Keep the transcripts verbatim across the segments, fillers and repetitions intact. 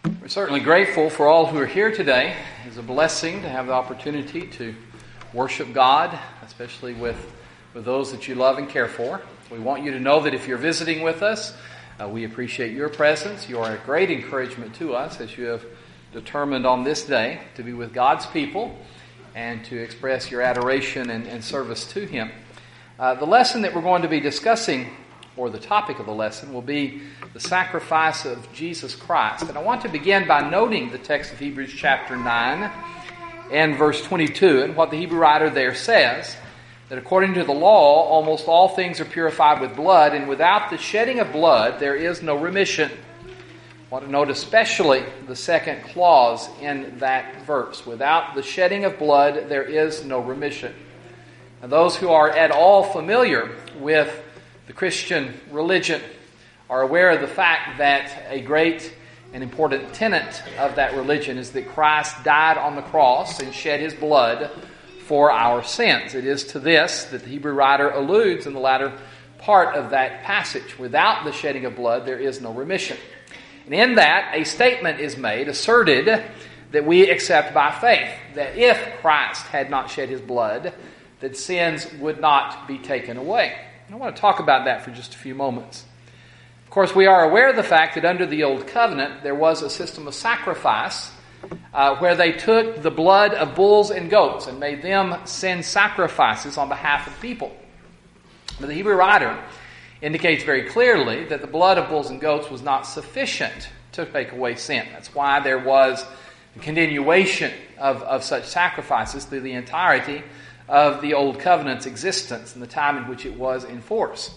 We're certainly grateful for all who are here today. It's a blessing to have the opportunity to worship God, especially with, with those that you love and care for. We want you to know that if you're visiting with us, uh, we appreciate your presence. You are a great encouragement to us as you have determined on this day to be with God's people and to express your adoration and, and service to Him. Uh, the lesson that we're going to be discussing, or the topic of the lesson, will be the sacrifice of Jesus Christ. And I want to begin by noting the text of Hebrews chapter nine and verse twenty-two, and what the Hebrew writer there says, that according to the law, almost all things are purified with blood, and without the shedding of blood, there is no remission. I want to note especially the second clause in that verse. Without the shedding of blood, there is no remission. And those who are at all familiar with the Christian religion are aware of the fact that a great and important tenet of that religion is that Christ died on the cross and shed His blood for our sins. It is to this that the Hebrew writer alludes in the latter part of that passage. Without the shedding of blood, there is no remission. And in that, a statement is made, asserted, that we accept by faith, that if Christ had not shed His blood, that sins would not be taken away. I want to talk about that for just a few moments. Of course, we are aware of the fact that under the Old Covenant, there was a system of sacrifice uh, where they took the blood of bulls and goats and made them sin sacrifices on behalf of people. But the Hebrew writer indicates very clearly that the blood of bulls and goats was not sufficient to take away sin. That's why there was a continuation of, of such sacrifices through the entirety of the Old Covenant's existence and the time in which it was in force.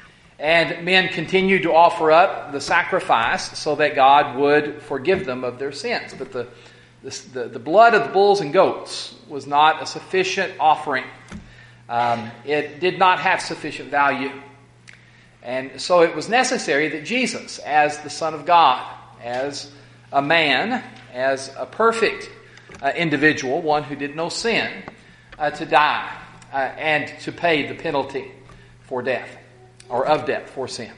And men continued to offer up the sacrifice so that God would forgive them of their sins. But the, the, the blood of the bulls and goats was not a sufficient offering. Um, it did not have sufficient value. And so it was necessary that Jesus, as the Son of God, as a man, as a perfect uh, individual, one who did no sin, Uh, to die uh, and to pay the penalty for death, or of death for sin.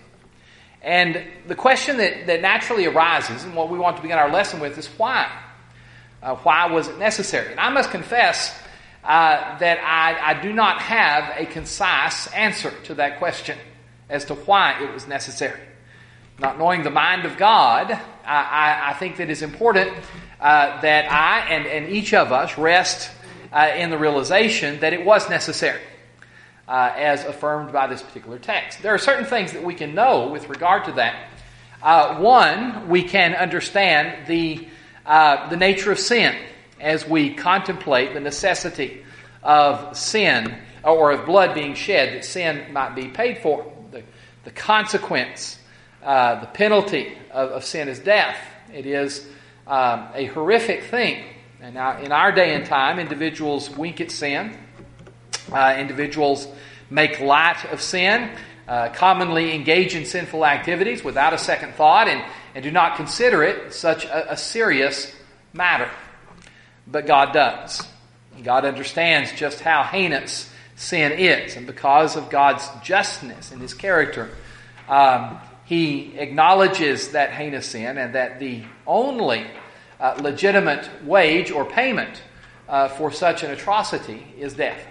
And the question that, that naturally arises, and what we want to begin our lesson with, is why? Uh, why was it necessary? And I must confess uh, that I, I do not have a concise answer to that question as to why it was necessary. Not knowing the mind of God, I, I, I think that it's important uh, that I and, and each of us rest Uh, in the realization that it was necessary, uh, as affirmed by this particular text. There are certain things that we can know with regard to that. Uh, one, we can understand the uh, the nature of sin as we contemplate the necessity of sin, or of blood being shed that sin might be paid for. The, the consequence, uh, the penalty of, of sin is death. It is um, a horrific thing. And now, in our day and time, individuals wink at sin. Uh, individuals make light of sin, uh, commonly engage in sinful activities without a second thought, and, and do not consider it such a, a serious matter. But God does. God understands just how heinous sin is. And because of God's justness and His character, um, He acknowledges that heinous sin, and that the only Uh, legitimate wage or payment uh, for such an atrocity is death.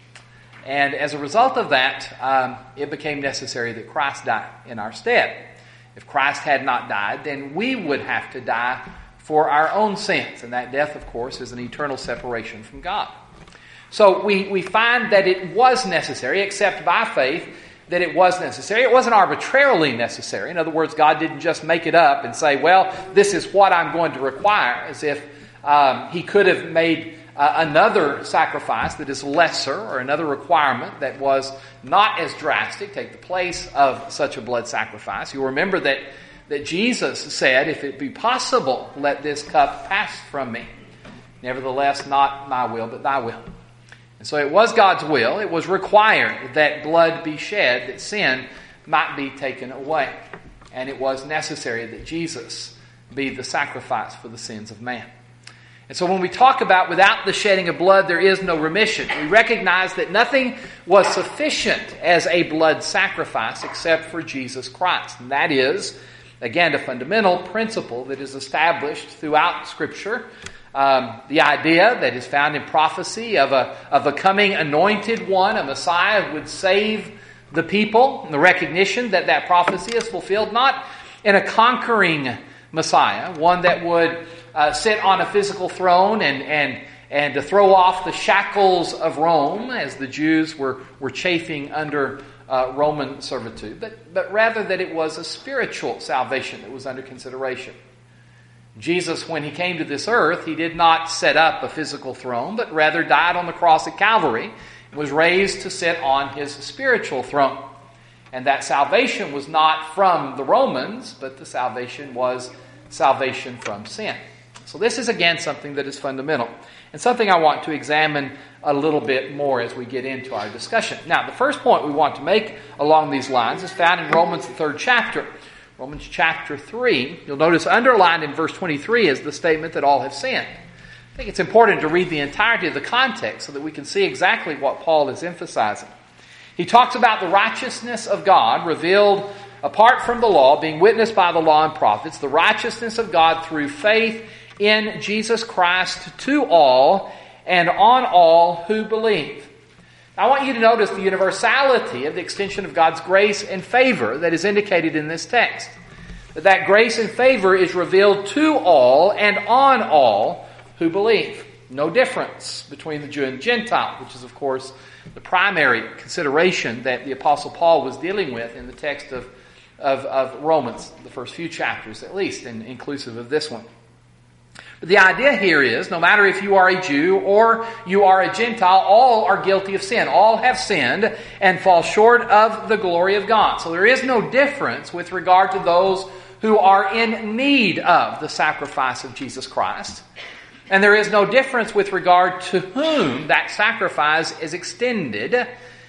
And as a result of that, um, it became necessary that Christ die in our stead. If Christ had not died, then we would have to die for our own sins. And that death, of course, is an eternal separation from God. So we, we find that it was necessary, except by faith, that it was necessary. It wasn't arbitrarily necessary. In other words, God didn't just make it up and say, well, this is what I'm going to require, as if um, He could have made uh, another sacrifice that is lesser, or another requirement that was not as drastic, take the place of such a blood sacrifice. You'll remember that, that Jesus said, if it be possible, let this cup pass from me. Nevertheless, not my will, but thy will. And so it was God's will, it was required that blood be shed, that sin might be taken away. And it was necessary that Jesus be the sacrifice for the sins of man. And so when we talk about without the shedding of blood, there is no remission, we recognize that nothing was sufficient as a blood sacrifice except for Jesus Christ. And that is Again, a fundamental principle that is established throughout Scripture. Um, the idea that is found in prophecy of a, of a coming anointed one, a Messiah who would save the people, and the recognition that that prophecy is fulfilled not in a conquering Messiah, one that would uh, sit on a physical throne and, and, and to throw off the shackles of Rome as the Jews were, were chafing under uh, Roman servitude, but, but rather that it was a spiritual salvation that was under consideration. Jesus, when he came to this earth, he did not set up a physical throne, but rather died on the cross at Calvary and was raised to sit on his spiritual throne. And that salvation was not from the Romans, but the salvation was salvation from sin. So this is again something that is fundamental, and something I want to examine a little bit more as we get into our discussion. Now, the first point we want to make along these lines is found in Romans, the third chapter. Romans chapter three, you'll notice underlined in verse twenty-three is the statement that all have sinned. I think it's important to read the entirety of the context so that we can see exactly what Paul is emphasizing. He talks about the righteousness of God revealed apart from the law, being witnessed by the law and prophets, the righteousness of God through faith in Jesus Christ to all and on all who believe. I want you to notice the universality of the extension of God's grace and favor that is indicated in this text. That that grace and favor is revealed to all and on all who believe. No difference between the Jew and the Gentile, which is, of course, the primary consideration that the Apostle Paul was dealing with in the text of, of, of Romans, the first few chapters at least, and inclusive of this one. But the idea here is, no matter if you are a Jew or you are a Gentile, all are guilty of sin. All have sinned and fall short of the glory of God. So there is no difference with regard to those who are in need of the sacrifice of Jesus Christ. And there is no difference with regard to whom that sacrifice is extended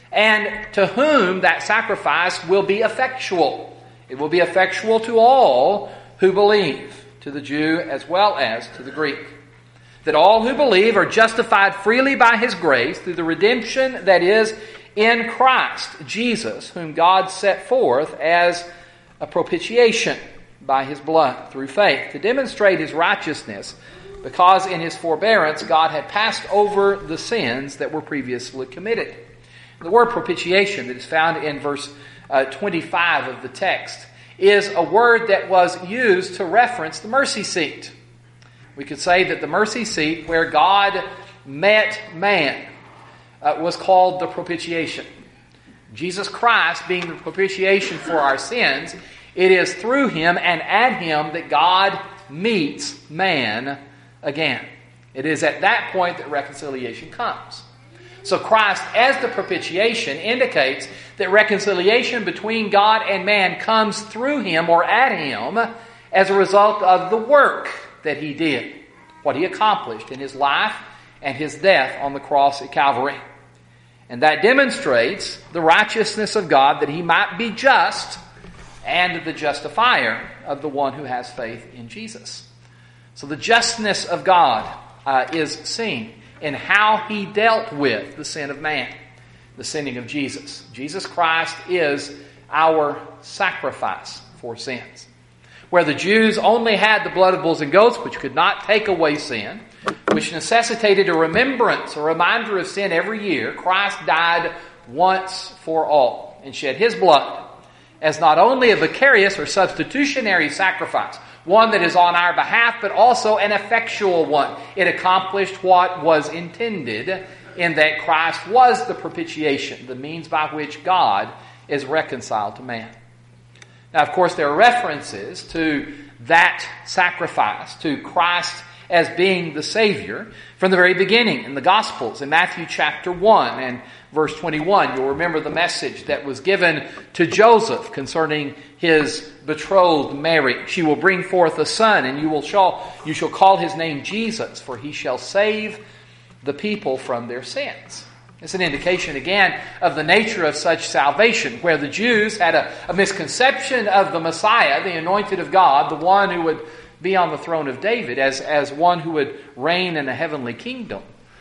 and to whom that sacrifice will be effectual. It will be effectual to all who believe, to the Jew as well as to the Greek. That all who believe are justified freely by His grace through the redemption that is in Christ Jesus, whom God set forth as a propitiation by His blood through faith, to demonstrate His righteousness, because in His forbearance God had passed over the sins that were previously committed. The word propitiation that is found in verse uh, twenty-five of the text is a word that was used to reference the mercy seat. We could say that the mercy seat where God met man uh, was called the propitiation. Jesus Christ being the propitiation for our sins, it is through Him and at Him that God meets man again. It is at that point that reconciliation comes. So Christ, as the propitiation, indicates that reconciliation between God and man comes through Him or at Him as a result of the work that He did, what He accomplished in His life and His death on the cross at Calvary. And that demonstrates the righteousness of God, that He might be just and the justifier of the one who has faith in Jesus. So the justness of God uh, is seen in how He dealt with the sin of man, the sinning of Jesus. Jesus Christ is our sacrifice for sins. Where the Jews only had the blood of bulls and goats, which could not take away sin, which necessitated a remembrance, a reminder of sin every year, Christ died once for all and shed His blood as not only a vicarious or substitutionary sacrifice, one that is on our behalf, but also an effectual one. It accomplished what was intended in that Christ was the propitiation, the means by which God is reconciled to man. Now, of course, there are references to that sacrifice, to Christ as being the Savior, from the very beginning in the Gospels, in Matthew chapter one and verse twenty-one. You'll remember the message that was given to Joseph concerning his betrothed Mary. She will bring forth a son, and you will shall, you shall call his name Jesus, for he shall save the people from their sins. It's an indication, again, of the nature of such salvation, where the Jews had a, a misconception of the Messiah, the anointed of God, the one who would be on the throne of David, as, as one who would reign in a heavenly kingdom.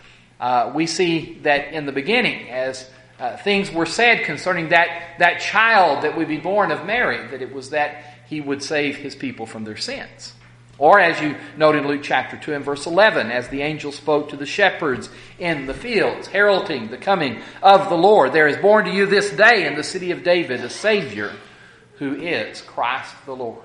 Uh, we see that in the beginning, as uh, things were said concerning that, that child that would be born of Mary, that it was that he would save his people from their sins. Or as you note in Luke chapter two and verse eleven, as the angel spoke to the shepherds in the fields, heralding the coming of the Lord, there is born to you this day in the city of David a Savior, who is Christ the Lord.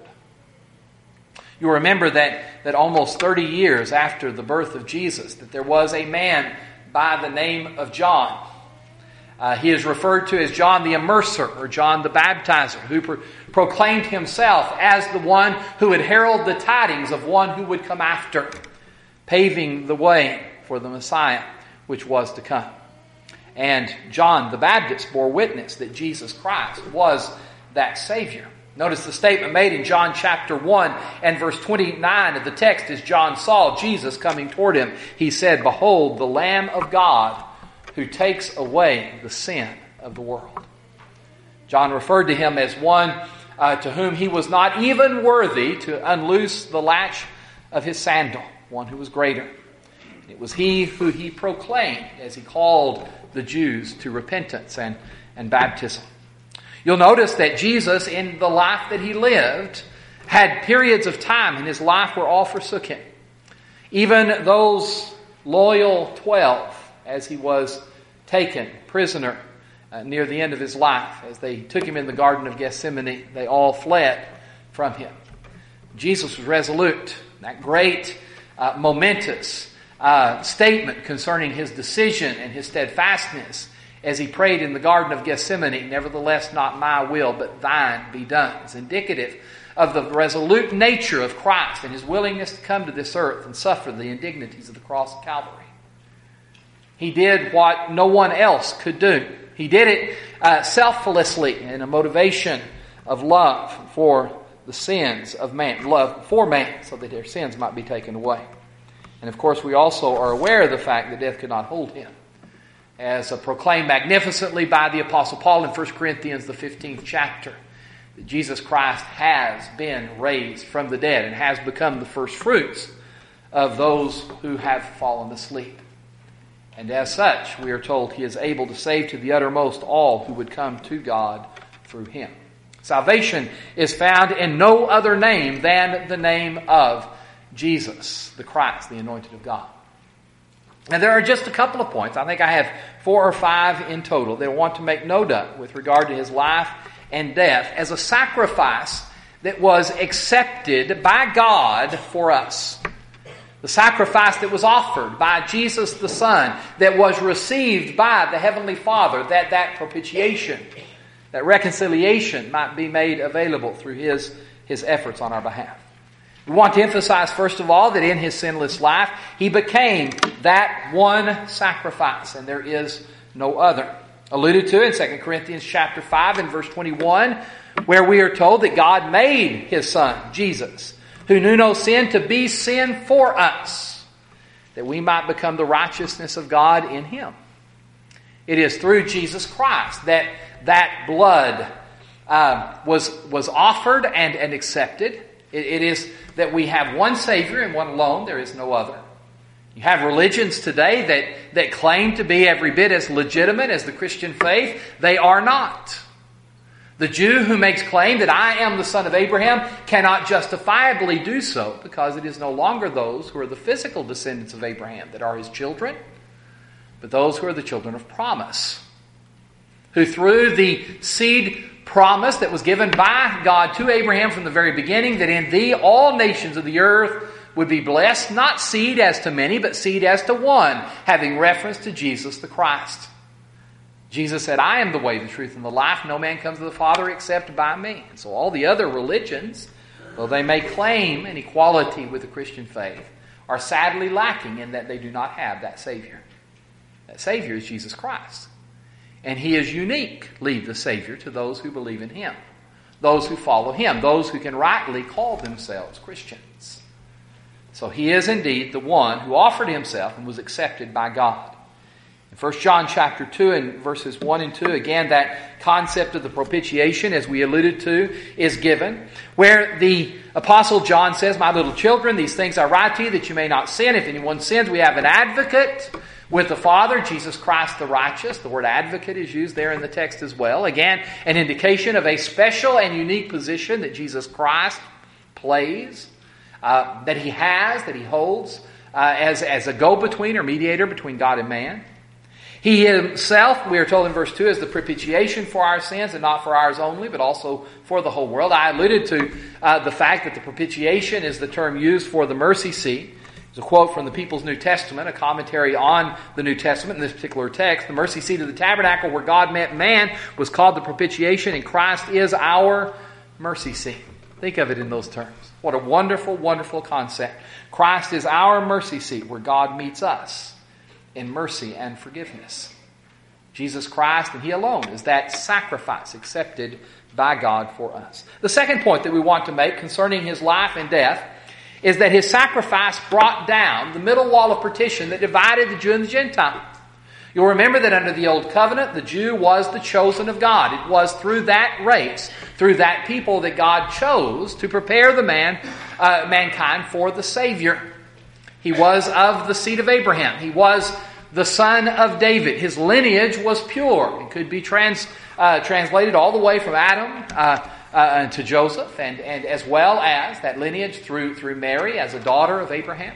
You'll remember that, that almost thirty years after the birth of Jesus, that there was a man by the name of John. Uh, he is referred to as John the Immerser, or John the Baptizer, who pro- proclaimed himself as the one who would herald the tidings of one who would come after, paving the way for the Messiah which was to come. And John the Baptist bore witness that Jesus Christ was that Savior. Notice the statement made in John chapter one and verse twenty-nine of the text. As John saw Jesus coming toward him, he said, "Behold, the Lamb of God who takes away the sin of the world." John referred to him as one uh, to whom he was not even worthy to unloose the latch of his sandal, one who was greater. It was he who he proclaimed as he called the Jews to repentance and, and baptism. You'll notice that Jesus, in the life that he lived, had periods of time in his life where all forsook him. Even those loyal twelve, as he was taken prisoner uh, near the end of his life, as they took him in the Garden of Gethsemane, they all fled from him. Jesus was resolute. That great, uh, momentous uh, statement concerning his decision and his steadfastness as he prayed in the Garden of Gethsemane, "Nevertheless, not my will, but thine be done," is indicative of the resolute nature of Christ and his willingness to come to this earth and suffer the indignities of the cross of Calvary. He did what no one else could do. He did it uh, selflessly in a motivation of love for the sins of man, love for man, so that their sins might be taken away. And of course, we also are aware of the fact that death could not hold him, as proclaimed magnificently by the Apostle Paul in First Corinthians, the fifteenth chapter, that Jesus Christ has been raised from the dead and has become the first fruits of those who have fallen asleep. And as such, we are told he is able to save to the uttermost all who would come to God through him. Salvation is found in no other name than the name of Jesus, the Christ, the anointed of God. And there are just a couple of points. I think I have four or five in total that I want to make note of with regard to his life and death as a sacrifice that was accepted by God for us. The sacrifice that was offered by Jesus the Son, that was received by the Heavenly Father, that that propitiation, that reconciliation might be made available through his, his efforts on our behalf. We want to emphasize, first of all, that in his sinless life, he became that one sacrifice, and there is no other. Alluded to in Second Corinthians chapter five and verse twenty-one, where we are told that God made his Son, Jesus, who knew no sin, to be sin for us, that we might become the righteousness of God in him. It is through Jesus Christ that that blood uh, was, was offered and, and accepted. It, it is that we have one Savior and one alone. There is no other. You have religions today that, that claim to be every bit as legitimate as the Christian faith. They are not. The Jew who makes claim that I am the son of Abraham cannot justifiably do so, because it is no longer those who are the physical descendants of Abraham that are his children, but those who are the children of promise, who through the seed promise that was given by God to Abraham from the very beginning, that in thee all nations of the earth would be blessed, not seed as to many, but seed as to one, having reference to Jesus the Christ. Jesus said, I am the way, the truth, and the life. No man comes to the Father except by me. And so all the other religions, though they may claim an equality with the Christian faith, are sadly lacking in that they do not have that Savior. That Savior is Jesus Christ. And he is uniquely the Savior to those who believe in him, those who follow him, those who can rightly call themselves Christians. So he is indeed the one who offered himself and was accepted by God. In First John chapter two and verses one and two, again, that concept of the propitiation, as we alluded to, is given, where the Apostle John says, My little children, these things I write to you that you may not sin. If anyone sins, we have an advocate With the Father, Jesus Christ the righteous. The word advocate is used there in the text as well. Again, an indication of a special and unique position that Jesus Christ plays, uh, that he has, that he holds uh, as, as a go-between or mediator between God and man. He himself, we are told in verse two, is the propitiation for our sins, and not for ours only, but also for the whole world. I alluded to uh, the fact that the propitiation is the term used for the mercy seat. It's a quote from the People's New Testament, a commentary on the New Testament in this particular text. The mercy seat of the tabernacle where God met man was called the propitiation, and Christ is our mercy seat. Think of it in those terms. What a wonderful, wonderful concept. Christ is our mercy seat where God meets us in mercy and forgiveness. Jesus Christ and He alone is that sacrifice accepted by God for us. The second point that we want to make concerning His life and death is that His sacrifice brought down the middle wall of partition that divided the Jew and the Gentile. You'll remember that under the Old Covenant, the Jew was the chosen of God. It was through that race, through that people, that God chose to prepare the man, uh, mankind for the Savior. He was of the seed of Abraham. He was the son of David. His lineage was pure. It could be trans, uh, translated all the way from Adam uh, uh, to Joseph, and, and as well as that lineage through, through Mary as a daughter of Abraham.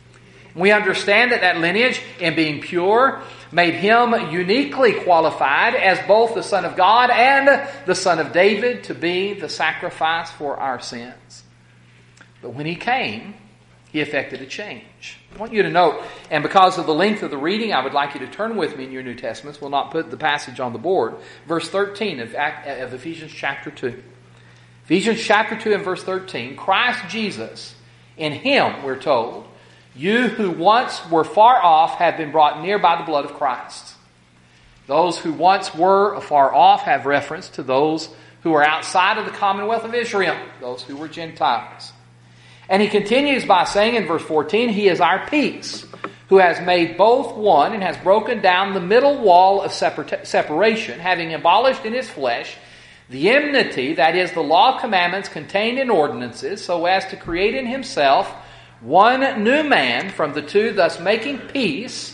We understand that that lineage, in being pure, made him uniquely qualified as both the Son of God and the Son of David to be the sacrifice for our sins. But when He came, He effected a change. I want you to note, and because of the length of the reading, I would like you to turn with me in your New Testaments. We'll not put the passage on the board. Verse thirteen of, of Ephesians chapter two. Ephesians chapter two and verse thirteen. Christ Jesus, in Him, we're told, you who once were far off have been brought near by the blood of Christ. Those who once were afar off have reference to those who are outside of the commonwealth of Israel, those who were Gentiles. And he continues by saying in verse fourteen, He is our peace, who has made both one and has broken down the middle wall of separa- separation, having abolished in His flesh the enmity, that is, the law of commandments contained in ordinances, so as to create in Himself one new man from the two, thus making peace,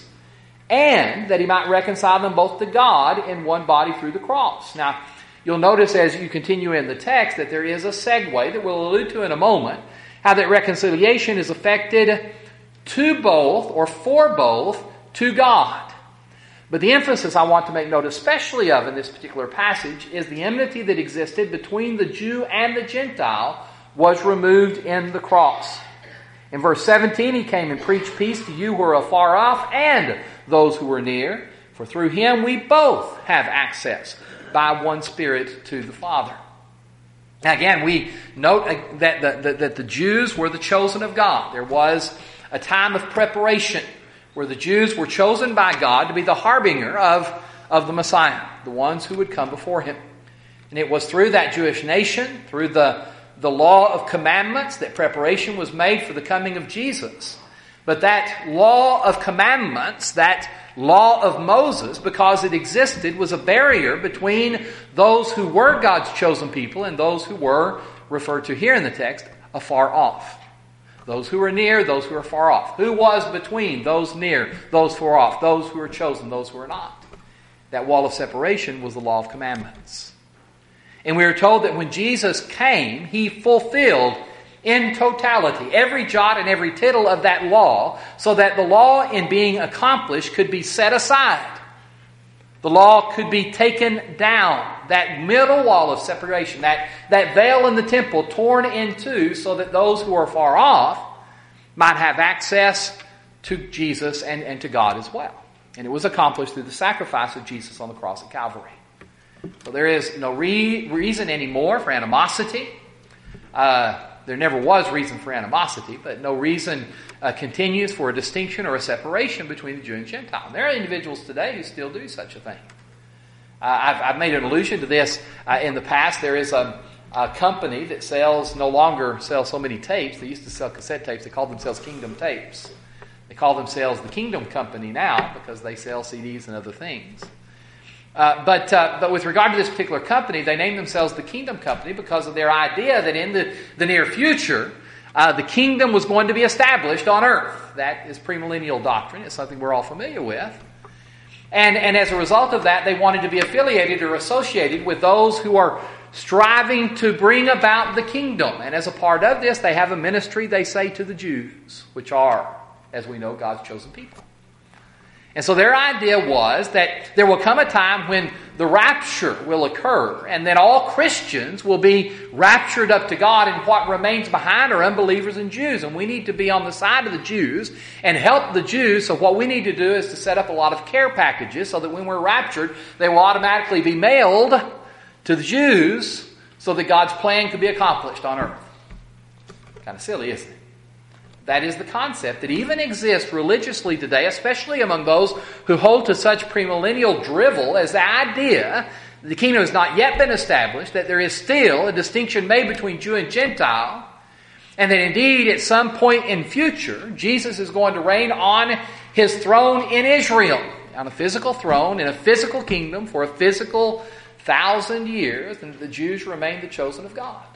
and that He might reconcile them both to God in one body through the cross. Now, you'll notice as you continue in the text that there is a segue that we'll allude to in a moment, how that reconciliation is effected to both, or for both, to God. But the emphasis I want to make note especially of in this particular passage is the enmity that existed between the Jew and the Gentile was removed in the cross. In verse seventeen, He came and preached peace to you who are afar off and those who are near. For through Him we both have access by one Spirit to the Father. Now again, we note that the, that, that the Jews were the chosen of God. There was a time of preparation where the Jews were chosen by God to be the harbinger of, of the Messiah, the ones who would come before Him. And it was through that Jewish nation, through the, the law of commandments, that preparation was made for the coming of Jesus. But that law of commandments, that law of Moses, because it existed, was a barrier between those who were God's chosen people and those who were, referred to here in the text, afar off. Those who were near, those who were far off. Who was between those near, those far off, those who were chosen, those who were not? That wall of separation was the law of commandments. And we are told that when Jesus came, He fulfilled in totality every jot and every tittle of that law, so that the law in being accomplished could be set aside. The law could be taken down. That middle wall of separation, that, that veil in the temple torn in two, so that those who are far off might have access to Jesus and, and to God as well. And it was accomplished through the sacrifice of Jesus on the cross at Calvary. So there is no re- reason anymore for animosity. Uh, there never was reason for animosity, but no reason uh, continues for a distinction or a separation between the Jew and Gentile. There are individuals today who still do such a thing. Uh, I've, I've made an allusion to this uh, in the past. There is a, a company that sells, no longer sells so many tapes. They used to sell cassette tapes. They called themselves Kingdom Tapes. They call themselves the Kingdom Company now because they sell C Ds and other things. Uh, but uh, but with regard to this particular company, they named themselves the Kingdom Company because of their idea that in the, the near future, uh, the kingdom was going to be established on earth. That is premillennial doctrine. It's something we're all familiar with. And, and as a result of that, they wanted to be affiliated or associated with those who are striving to bring about the kingdom. And as a part of this, they have a ministry, they say, to the Jews, which are, as we know, God's chosen people. And so their idea was that there will come a time when the rapture will occur, and then all Christians will be raptured up to God, and what remains behind are unbelievers and Jews. And we need to be on the side of the Jews and help the Jews. So what we need to do is to set up a lot of care packages so that when we're raptured, they will automatically be mailed to the Jews so that God's plan could be accomplished on earth. Kind of silly, isn't it? That is the concept that even exists religiously today, especially among those who hold to such premillennial drivel as the idea that the kingdom has not yet been established, that there is still a distinction made between Jew and Gentile, and that indeed at some point in future, Jesus is going to reign on His throne in Israel, on a physical throne, in a physical kingdom for a physical thousand years, and the Jews remain the chosen of God.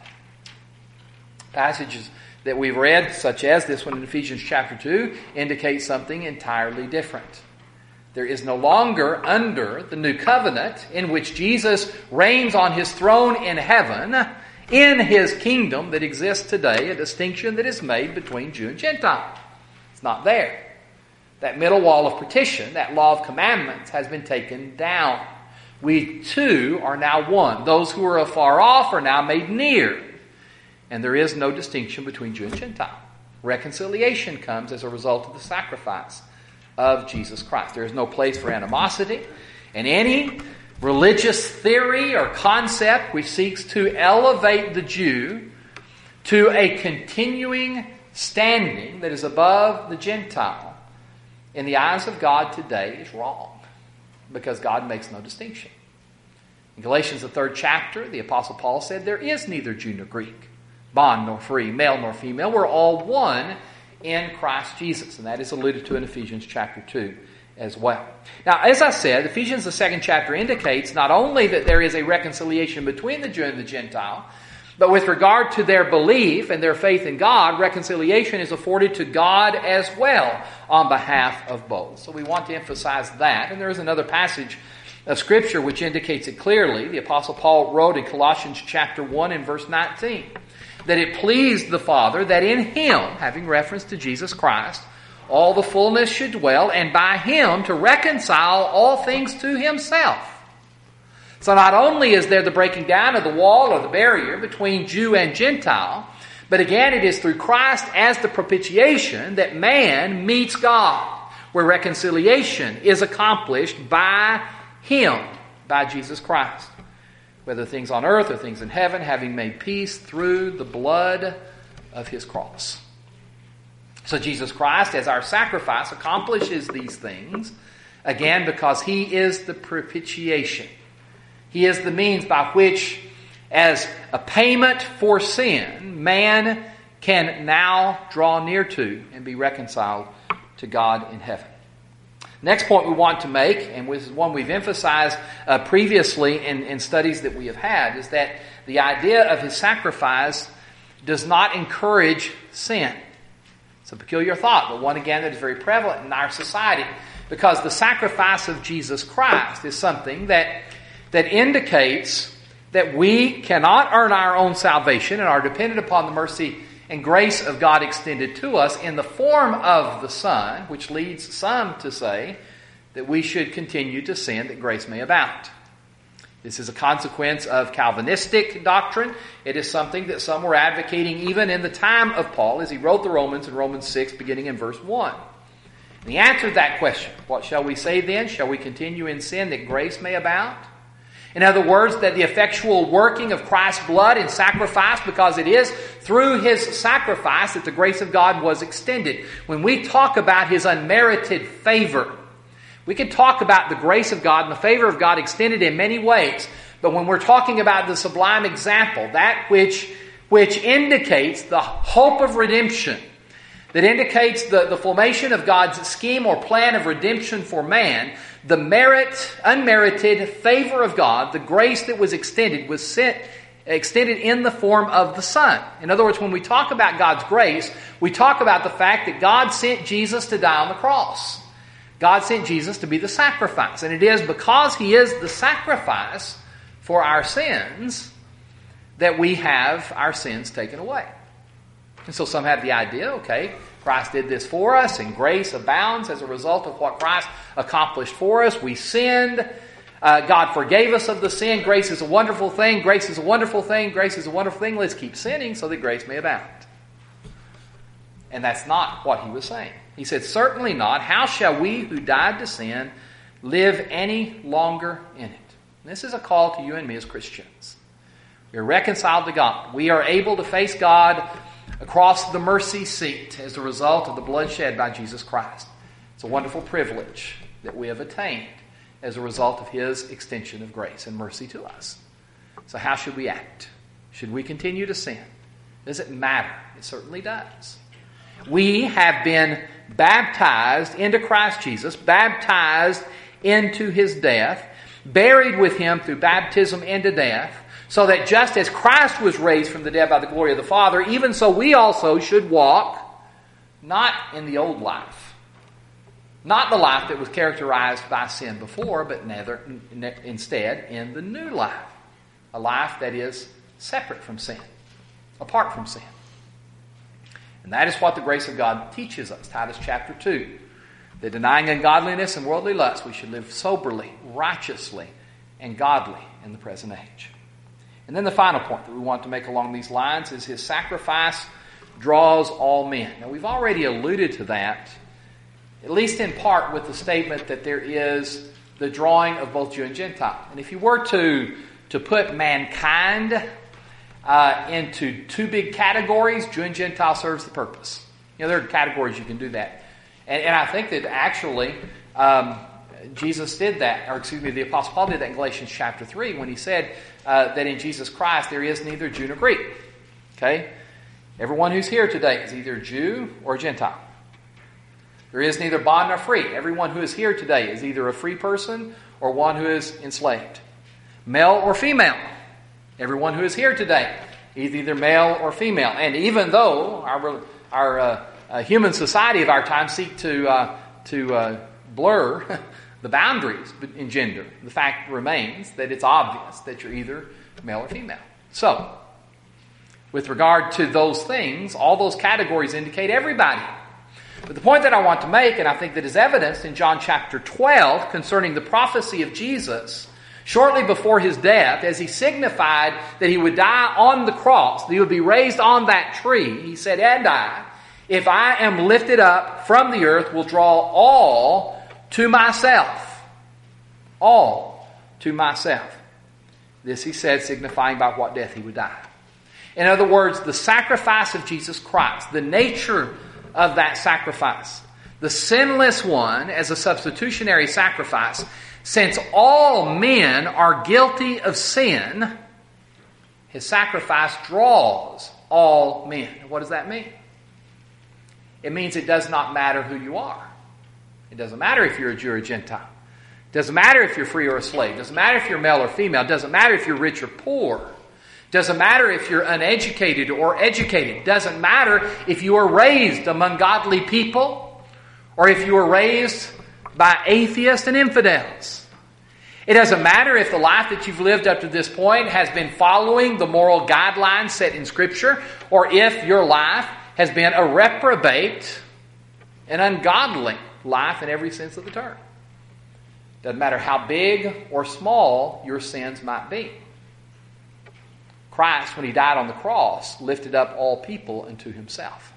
Passages that we've read, such as this one in Ephesians chapter two, indicate something entirely different. There is no longer under the new covenant in which Jesus reigns on His throne in heaven, in His kingdom that exists today, a distinction that is made between Jew and Gentile. It's not there. That middle wall of partition, that law of commandments, has been taken down. We too are now one. Those who are afar off are now made near. And there is no distinction between Jew and Gentile. Reconciliation comes as a result of the sacrifice of Jesus Christ. There is no place for animosity, and any religious theory or concept which seeks to elevate the Jew to a continuing standing that is above the Gentile in the eyes of God today is wrong, because God makes no distinction. In Galatians, the third chapter, the Apostle Paul said, there is neither Jew nor Greek, bond nor free, male nor female. We're all one in Christ Jesus. And that is alluded to in Ephesians chapter two as well. Now, as I said, Ephesians, the second chapter, indicates not only that there is a reconciliation between the Jew and the Gentile, but with regard to their belief and their faith in God, reconciliation is afforded to God as well on behalf of both. So we want to emphasize that. And there is another passage of Scripture which indicates it clearly. The Apostle Paul wrote in Colossians chapter one and verse nineteen, that it pleased the Father that in Him, having reference to Jesus Christ, all the fullness should dwell, and by Him to reconcile all things to Himself. So not only is there the breaking down of the wall or the barrier between Jew and Gentile, but again it is through Christ as the propitiation that man meets God, where reconciliation is accomplished by Him, by Jesus Christ. Whether things on earth or things in heaven, having made peace through the blood of His cross. So Jesus Christ, as our sacrifice, accomplishes these things, again, because He is the propitiation. He is the means by which, as a payment for sin, man can now draw near to and be reconciled to God in heaven. Next point we want to make, and this is one we've emphasized uh, previously in, in studies that we have had, is that the idea of His sacrifice does not encourage sin. It's a peculiar thought, but one again that is very prevalent in our society, because the sacrifice of Jesus Christ is something that, that indicates that we cannot earn our own salvation and are dependent upon the mercy and grace of God extended to us in the form of the Son, which leads some to say that we should continue to sin that grace may abound. This is a consequence of Calvinistic doctrine. It is something that some were advocating even in the time of Paul as he wrote the Romans in Romans six, beginning in verse one. And he answered that question, what shall we say then? Shall we continue in sin that grace may abound? In other words, that the effectual working of Christ's blood in sacrifice, because it is through His sacrifice that the grace of God was extended. When we talk about His unmerited favor, we can talk about the grace of God and the favor of God extended in many ways. But when we're talking about the sublime example, that which, which indicates the hope of redemption, that indicates the, the formation of God's scheme or plan of redemption for man, the merit, unmerited favor of God, the grace that was extended, was sent extended in the form of the Son. In other words, when we talk about God's grace, we talk about the fact that God sent Jesus to die on the cross. God sent Jesus to be the sacrifice. And it is because He is the sacrifice for our sins that we have our sins taken away. And so some have the idea, okay, Christ did this for us, and grace abounds as a result of what Christ accomplished for us. We sinned. Uh, God forgave us of the sin. Grace is a wonderful thing. Grace is a wonderful thing. Grace is a wonderful thing. Let's keep sinning so that grace may abound. And that's not what He was saying. He said, certainly not. How shall we who died to sin live any longer in it? And this is a call to you and me as Christians. We are reconciled to God. We are able to face God across the mercy seat as a result of the blood shed by Jesus Christ. It's a wonderful privilege that we have attained as a result of His extension of grace and mercy to us. So how should we act? Should we continue to sin? Does it matter? It certainly does. We have been baptized into Christ Jesus, baptized into His death, buried with Him through baptism into death, so that just as Christ was raised from the dead by the glory of the Father, even so we also should walk not in the old life, not the life that was characterized by sin before, but neither, instead in the new life, a life that is separate from sin, apart from sin. And that is what the grace of God teaches us. Titus chapter two. That denying ungodliness and worldly lust, we should live soberly, righteously, and godly in the present age. And then the final point that we want to make along these lines is His sacrifice draws all men. Now we've already alluded to that, at least in part with the statement that there is the drawing of both Jew and Gentile. And if you were to, to put mankind uh, into two big categories, Jew and Gentile serves the purpose. You know, there are categories you can do that. And, and I think that actually um, Jesus did that, or excuse me, the Apostle Paul did that in Galatians chapter three when he said uh, that in Jesus Christ there is neither Jew nor Greek. Okay? Everyone who's here today is either Jew or Gentile. There is neither bond nor free. Everyone who is here today is either a free person or one who is enslaved. Male or female. Everyone who is here today is either male or female. And even though our, our uh, uh, human society of our time seek to, uh, to uh, blur the boundaries in gender, the fact remains that it's obvious that you're either male or female. So, with regard to those things, all those categories indicate everybody. But the point that I want to make, and I think that is evidenced in John chapter twelve concerning the prophecy of Jesus shortly before His death, as He signified that He would die on the cross, that He would be raised on that tree, He said, and I, if I am lifted up from the earth, will draw all to myself. All to myself. This He said, signifying by what death He would die. In other words, the sacrifice of Jesus Christ, the nature of that sacrifice, the sinless one as a substitutionary sacrifice, since all men are guilty of sin, His sacrifice draws all men. What does that mean? It means it does not matter who you are. It doesn't matter if you're a Jew or a Gentile. It doesn't matter if you're free or a slave. It doesn't matter if you're male or female. It doesn't matter if you're rich or poor. It doesn't matter if you're uneducated or educated. It doesn't matter if you are raised among godly people or if you are raised by atheists and infidels. It doesn't matter if the life that you've lived up to this point has been following the moral guidelines set in Scripture, or if your life has been a reprobate and ungodly life in every sense of the term. Doesn't matter how big or small your sins might be. Christ, when He died on the cross, lifted up all people unto Himself.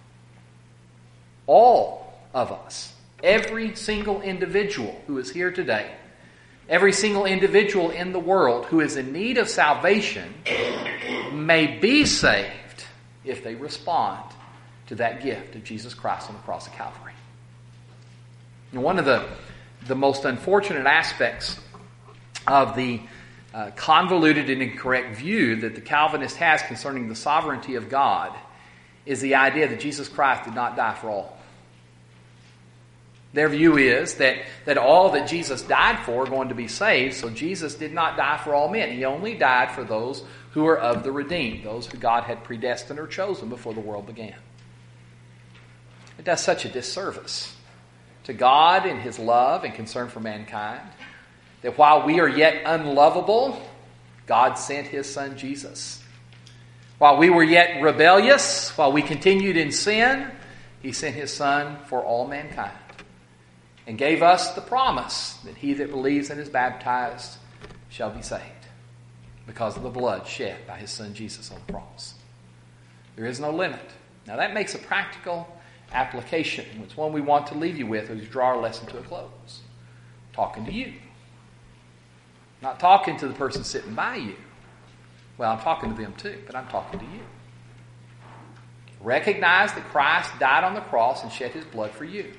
All of us, every single individual who is here today, every single individual in the world who is in need of salvation may be saved if they respond to that gift of Jesus Christ on the cross of Calvary. And one of the, the most unfortunate aspects of the uh, convoluted and incorrect view that the Calvinist has concerning the sovereignty of God is the idea that Jesus Christ did not die for all. Their view is that, that all that Jesus died for are going to be saved, so Jesus did not die for all men. He only died for those who are of the redeemed, those who God had predestined or chosen before the world began. It does such a disservice to God in His love and concern for mankind that while we are yet unlovable, God sent His Son Jesus. While we were yet rebellious, while we continued in sin, He sent His Son for all mankind and gave us the promise that he that believes and is baptized shall be saved because of the blood shed by His Son Jesus on the cross. There is no limit. Now that makes a practical application. It's one we want to leave you with as we draw our lesson to a close. I'm talking to you. Not talking to the person sitting by you. Well, I'm talking to them too, but I'm talking to you. Recognize that Christ died on the cross and shed His blood for you.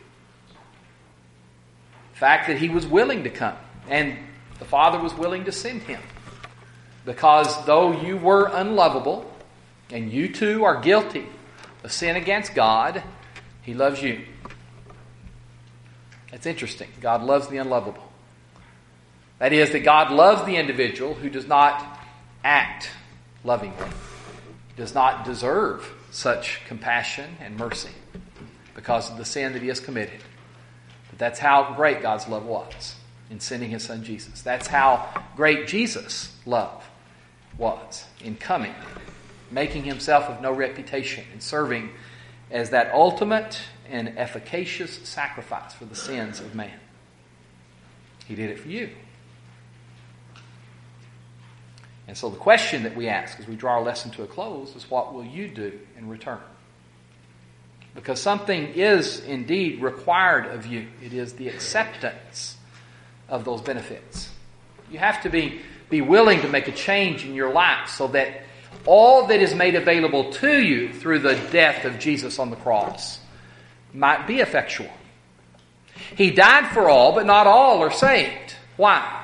The fact that He was willing to come and the Father was willing to send Him. Because though you were unlovable and you too are guilty of sin against God, He loves you. That's interesting. God loves the unlovable. That is, that God loves the individual who does not act lovingly, does not deserve such compassion and mercy because of the sin that he has committed. But that's how great God's love was in sending His Son Jesus. That's how great Jesus' love was in coming, making Himself of no reputation and serving as that ultimate and efficacious sacrifice for the sins of man. He did it for you. And so the question that we ask as we draw our lesson to a close is, what will you do in return? Because something is indeed required of you. It is the acceptance of those benefits. You have to be, be willing to make a change in your life so that all that is made available to you through the death of Jesus on the cross might be effectual. He died for all, but not all are saved. Why?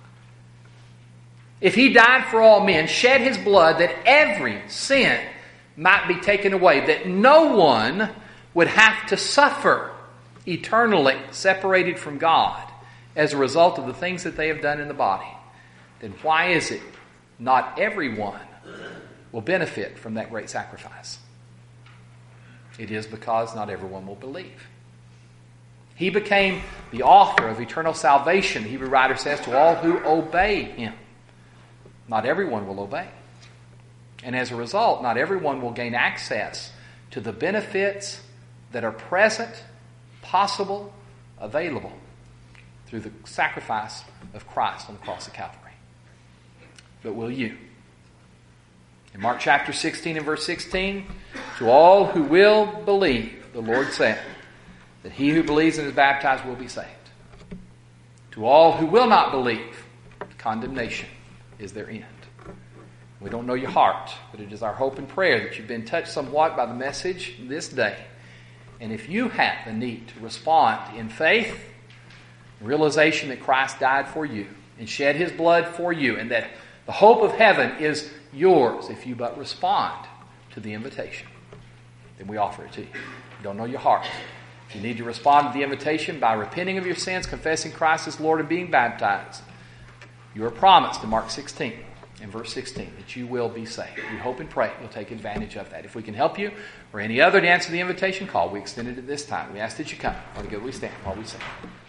If He died for all men, shed His blood that every sin might be taken away, that no one would have to suffer eternally separated from God as a result of the things that they have done in the body, then why is it not everyone will benefit from that great sacrifice? It is because not everyone will believe. He became the author of eternal salvation, the Hebrew writer says, to all who obey Him. Not everyone will obey. And as a result, not everyone will gain access to the benefits that are present, possible, available through the sacrifice of Christ on the cross of Calvary. But will you? In Mark chapter sixteen and verse sixteen, to all who will believe, the Lord said, that he who believes and is baptized will be saved. To all who will not believe, condemnation is their end. We don't know your heart, but it is our hope and prayer that you've been touched somewhat by the message this day. And if you have the need to respond in faith, realization that Christ died for you and shed His blood for you, and that the hope of heaven is yours if you but respond to the invitation, then we offer it to you. If you don't know your heart, if you need to respond to the invitation by repenting of your sins, confessing Christ as Lord, and being baptized, you are promised in Mark sixteen and verse sixteen that you will be saved. We hope and pray you'll take advantage of that. If we can help you or any other to answer the invitation call, we extend it at this time. We ask that you come. While we stand, while we sing.